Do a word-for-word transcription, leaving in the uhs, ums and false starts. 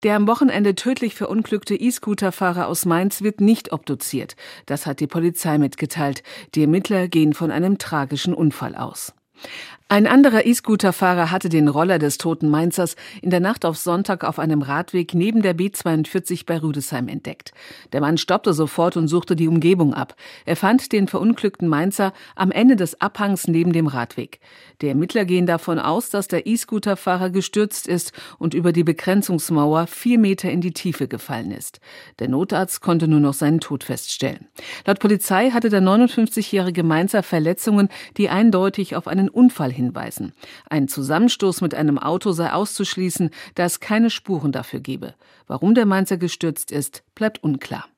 Der am Wochenende tödlich verunglückte E-Scooter-Fahrer aus Mainz wird nicht obduziert. Das hat die Polizei mitgeteilt. Die Ermittler gehen von einem tragischen Unfall aus. Ein anderer E-Scooter-Fahrer hatte den Roller des toten Mainzers in der Nacht auf Sonntag auf einem Radweg neben der B zweiundvierzig bei Rüdesheim entdeckt. Der Mann stoppte sofort und suchte die Umgebung ab. Er fand den verunglückten Mainzer am Ende des Abhangs neben dem Radweg. Die Ermittler gehen davon aus, dass der E-Scooter-Fahrer gestürzt ist und über die Begrenzungsmauer vier Meter in die Tiefe gefallen ist. Der Notarzt konnte nur noch seinen Tod feststellen. Laut Polizei hatte der neunundfünfzigjährige Mainzer Verletzungen, die eindeutig auf einen Unfall hinweisen. Ein Zusammenstoß mit einem Auto sei auszuschließen, da es keine Spuren dafür gebe. Warum der Mainzer gestürzt ist, bleibt unklar.